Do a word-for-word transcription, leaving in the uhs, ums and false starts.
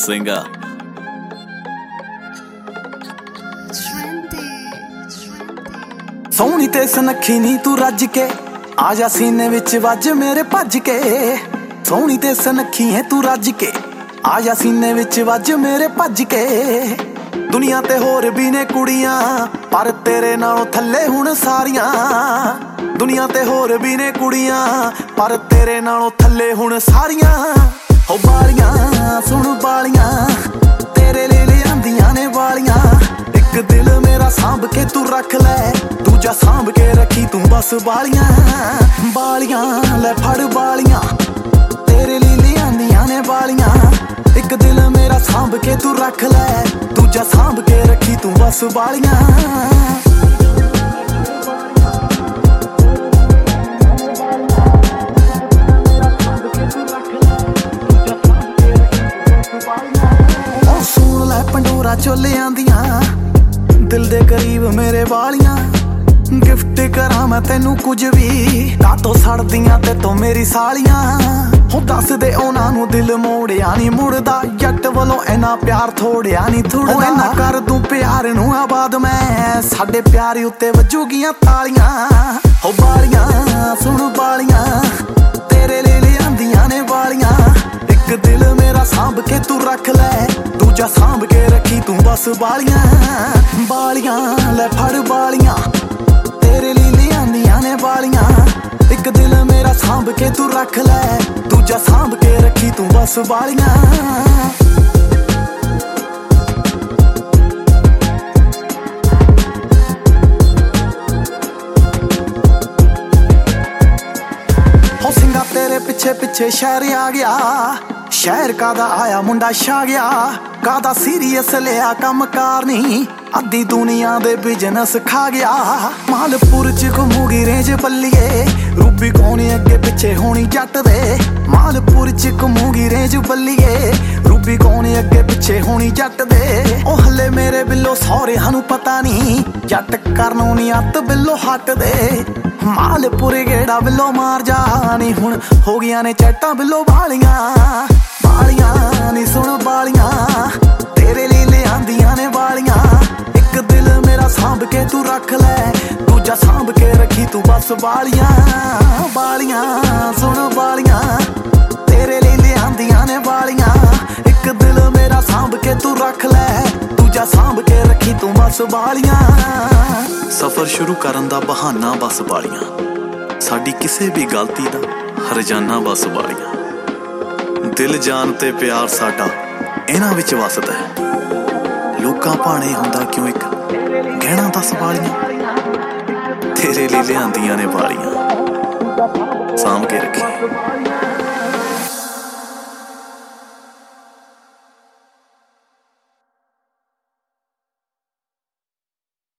ਸਿੰਘਾ। ਸੋਹਣੀ ਤੇ ਸੁਨੱਖੀ ਨੀ ਤੂੰ ਰੱਜ ਕੇ ਆ ਜਾ ਸੀਨੇ ਵਿੱਚ ਵੱਜ ਮੇਰੇ ਭੱਜ ਕੇ। ਸੋਹਣੀ ਤੇ ਸੁਨੱਖੀ ਹੈ ਤੂੰ ਰੱਜ ਕੇ ਆ ਜਾ ਸੀਨੇ ਵਿੱਚ ਵੱਜ ਮੇਰੇ ਭੱਜ ਕੇ। ਦੁਨੀਆ ਤੇ ਹੋਰ ਵੀ ਨੇ ਕੁੜੀਆਂ ਪਰ ਤੇਰੇ ਨਾਲੋਂ ਥੱਲੇ ਹੁਣ ਸਾਰੀਆਂ। ਦੁਨੀਆ ਤੇ ਹੋਰ ਵੀ ਨੇ ਕੁੜੀਆਂ ਪਰ ਤੇਰੇ ਨਾਲੋਂ ਥੱਲੇ ਹੁਣ ਸਾਰੀਆਂ। ਹੋ ਬਾਲੀਆਂ ਸੁਣ ਬਾਲੀਆਂ ਤੇਰੇ ਲਈ ਲਿਆਂਦੀਆਂ ਨੇ ਵਾਲੀਆਂ। ਇੱਕ ਦਿਲ ਮੇਰਾ ਸਾਂਭ ਕੇ ਤੂੰ ਰੱਖ ਲੈ ਦੂਜਾ ਸਾਂਭ ਕੇ ਰੱਖੀ ਤੂੰ ਬਸ ਬਾਲੀਆਂ। ਬਾਲੀਆਂ ਲੈ ਫੜ ਬਾਲੀਆਂ ਤੇਰੇ ਲਈ ਲਿਆਂਦੀਆਂ ਨੇ ਵਾਲੀਆਂ। ਇੱਕ ਦਿਲ ਮੇਰਾ ਸਾਂਭ ਕੇ ਤੂੰ ਰੱਖ ਲੈ ਦੂਜਾ ਸਾਂਭ ਕੇ ਰੱਖੀ ਤੂੰ ਬਸ ਬਾਲੀਆਂ। ਉਹ ਸੁਣ ਲੈ ਪੰਡੋਰਾ ਚੋਲਿਆਂ ਦੀਆਂ ਦਿਲ ਦੇ ਕਰੀਬ ਮੇਰੇ ਵਾਲੀਆਂ। ਗਿਫਟ ਕਰਾਂ ਮੈਂ ਤੈਨੂੰ ਕੁਝ ਵੀ ਕਾਤੋਂ ਸੜਦੀਆਂ ਤੇ ਤੂੰ ਮੇਰੀ ਸਾਲੀਆਂ। ਹੋ ਦੱਸ ਦੇ ਉਹਨਾਂ ਨੂੰ ਦਿਲ ਮੋੜਿਆ ਨੀ ਮੁੜਦਾ ਜੱਟ ਵੱਲੋਂ ਇੰਨਾ ਪਿਆਰ ਥੋੜਿਆ ਨੀ ਥੋੜਦਾ। ਇੰਨਾ ਕਰ ਦੂੰ ਪਿਆਰ ਨੂੰ ਆਬਾਦ ਮੈਂ ਸਾਡੇ ਪਿਆਰ ਉੱਤੇ ਵੱਜੂਗੀਆਂ ਤਾਲੀਆਂ। ਹੋ ਬਾਲੀਆਂ ਸੁਣ ਬਾਲੀਆਂ ਤੇਰੇ ਲਈ ਲਿਆਂਦੀਆਂ ਨੇ ਵਾਲੀਆਂ। ਇੱਕ ਦਿਲ ਮੇਰਾ ਸਾਂਭ ਕੇ ਤੂੰ ਰੱਖ ਲੈ ਦੂਜਾ ਸਾਂਭ ਕੇ ਰੱਖੀ ਤੂੰ ਬਸ ਬਾਲੀਆਂ। ਬਾਲੀਆਂ ਲੈ ਫੜ ਬਾਲੀਆਂ ਤੇਰੇ ਲਈ ਲਿਆਂਦੀਆਂ ਨੇ ਵਾਲੀਆਂ। ਇੱਕ ਦਿਲ ਮੇਰਾ ਸਾਂਭ ਕੇ ਤੂੰ ਰੱਖ ਲੈ ਦੂਜਾ ਸਾਂਭ ਕੇ ਰੱਖੀ ਤੂੰ ਬਸ ਬਾਲੀਆਂ। ਹੋ ਸਿੰਘਾ ਤੇਰੇ ਪਿੱਛੇ ਪਿੱਛੇ ਸ਼ਹਿਰ ਆ ਗਿਆ। ਸ਼ਹਿਰ ਕਾਦਾ ਆਇਆ ਮੁੰਡਾ ਛਾ ਗਿਆ। ਕਾਦਾ ਸੀਰੀਅਸ ਲਿਆ ਕੰਮ ਕਾਰ ਨੀ ਅੱਧੀ ਦੁਨੀਆ ਦੇ ਬਿਜ਼ਨਸ ਖਾ ਗਿਆ। ਮਾਲਪੁਰ ਚ ਘੁੰਮੂਗੀ ਰੇਂਜ ਬੱਲੀਏ ਰੂਬੀ ਕੌਣ ਅੱਗੇ ਪਿੱਛੇ ਹੋਣੀ ਜੱਟ ਦੇ। ਮਾਲਪੁਰ ਚ ਘੁੰਮੂਗੀ ਰੇਂਜ ਬੱਲੀਏ ਰੂਬੀ ਕੌਣ ਅੱਗੇ ਪਿੱਛੇ ਹੋਣੀ ਜੱਟ ਦੇ। ਉਹ ਹੱਲੇ ਮੇਰੇ ਬਿੱਲੋ ਸਹੁਰਿਆਂ ਨੂੰ ਪਤਾ ਨੀ ਜੱਟ ਕਰਨੋਂ ਨੀ ਅੱਤ ਬਿੱਲੋ ਹੱਟਦੇ। ਮਾਲਪੁਰ ਗੇੜਾ ਬਿੱਲੋ ਮਾਰ ਜਾ ਨੀ ਹੁਣ ਹੋ ਗਈਆਂ ਨੇ ਚੈਟਾਂ ਬਿੱਲੋ ਵਾਲੀਆਂ। ਬਾਲੀਆਂ ਨੀ ਸੁਣ ਬਾਲੀਆਂ ਤੇਰੇ ਲਈ ਲਿਆਂਦੀਆਂ ਨੇ ਵਾਲੀਆਂ। ਇੱਕ ਦਿਲ ਮੇਰਾ ਸਾਂਭ ਕੇ ਤੂੰ ਰੱਖ ਲੈ ਦੂਜਾ ਸਾਂਭ ਕੇ ਰੱਖੀ ਤੂੰ ਬਸ ਬਾਲੀਆਂ। ਬਾਲੀਆਂ ਸੁਣ ਬਾਲੀਆਂ ਤੇਰੇ ਲਈ ਲਿਆਂਦੀਆਂ ਨੇ ਵਾਲੀਆਂ। ਇੱਕ ਦਿਲ ਮੇਰਾ ਸਾਂਭ ਕੇ ਤੂੰ ਰੱਖ ਲੈ ਦੂਜਾ ਸਾਂਭ ਕੇ ਰੱਖੀ ਤੂੰ ਬਸ ਬਾਲੀਆਂ। ਸਫ਼ਰ ਸ਼ੁਰੂ ਕਰਨ ਦਾ ਬਹਾਨਾ ਬਸ ਬਾਲੀਆਂ ਸਾਡੀ ਕਿਸੇ ਵੀ ਗਲਤੀ ਦਾ ਹਰਜਾਨਾ ਬਸ ਬਾਲੀਆਂ। ਦਿਲ ਜਾਨ ਤੇ ਪਿਆਰ ਸਾਡਾ ਇਹਨਾਂ ਵਿੱਚ ਵਸਦਾ ਹੈ। ਲੋਕਾਂ ਭਾਣੇ ਹੁੰਦਾ ਕਿਉਂ ਇੱਕ ਗਹਿਣਾ ਦੱਸ ਬਾਲੀਆਂ। ਤੇਰੇ ਲਈ ਲਿਆਂਦੀਆਂ ਨੇ ਵਾਲੀਆਂ ਸਾਂਭ ਕੇ ਰੱਖੀ।